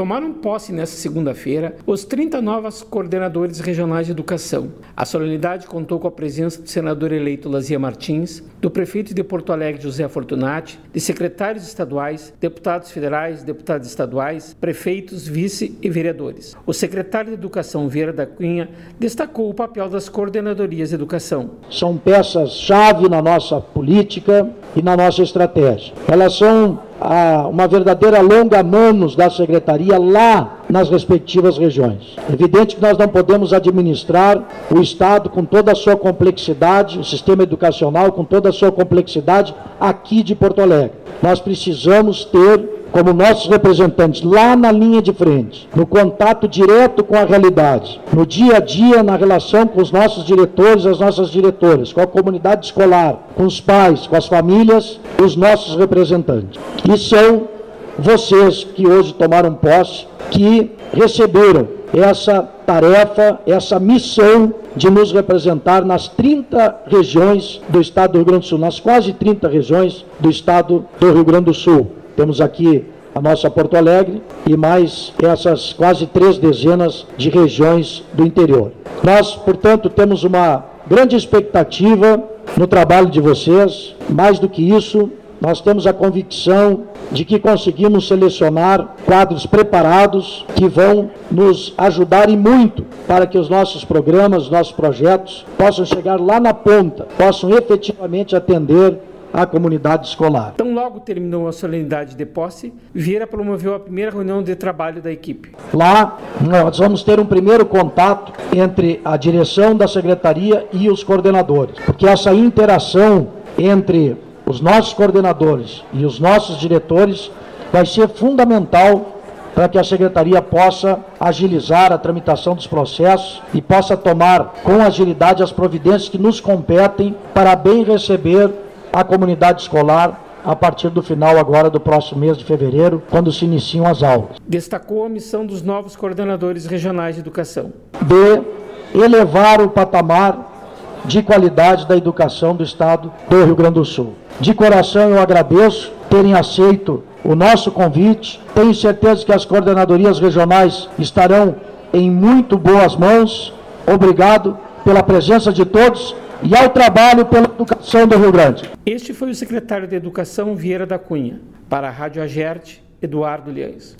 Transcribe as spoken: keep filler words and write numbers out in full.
Tomaram posse nesta segunda-feira os trinta novos coordenadores regionais de educação. A solenidade contou com a presença do senador eleito Lazia Martins, do prefeito de Porto Alegre José Fortunati, de secretários estaduais, deputados federais, deputados estaduais, prefeitos, vice e vereadores. O secretário de Educação Vieira da Cunha destacou o papel das coordenadorias de educação. São peças-chave na nossa política e na nossa estratégia. Elas são a, uma verdadeira longa-manos da Secretaria lá nas respectivas regiões. É evidente que nós não podemos administrar o Estado com toda a sua complexidade, o sistema educacional com toda a sua complexidade aqui de Porto Alegre. Nós precisamos ter como nossos representantes lá na linha de frente, no contato direto com a realidade, no dia a dia, na relação com os nossos diretores, as nossas diretoras, com a comunidade escolar, com os pais, com as famílias, os nossos representantes. E são vocês que hoje tomaram posse, que receberam essa tarefa, essa missão de nos representar nas trinta regiões do estado do Rio Grande do Sul, nas quase trinta regiões do estado do Rio Grande do Sul. Temos aqui a nossa Porto Alegre e mais essas quase três dezenas de regiões do interior. Nós, portanto, temos uma grande expectativa no trabalho de vocês. Mais do que isso, nós temos a convicção de que conseguimos selecionar quadros preparados que vão nos ajudar e muito para que os nossos programas, os nossos projetos possam chegar lá na ponta, possam efetivamente atender à comunidade escolar. Então, logo terminou a solenidade de posse, Vieira promoveu a primeira reunião de trabalho da equipe. Lá, nós vamos ter um primeiro contato entre a direção da secretaria e os coordenadores, porque essa interação entre os nossos coordenadores e os nossos diretores vai ser fundamental para que a secretaria possa agilizar a tramitação dos processos e possa tomar com agilidade as providências que nos competem para bem receber a comunidade escolar a partir do final agora do próximo mês de fevereiro, quando se iniciam as aulas. Destacou a missão dos novos coordenadores regionais de educação. De elevar o patamar de qualidade da educação do estado do Rio Grande do Sul. De coração eu agradeço terem aceito o nosso convite. Tenho certeza que as coordenadorias regionais estarão em muito boas mãos. Obrigado pela presença de todos e ao trabalho pela educação do Rio Grande. Este foi o secretário de Educação Vieira da Cunha. Para a Rádio Agerte, Eduardo Liães.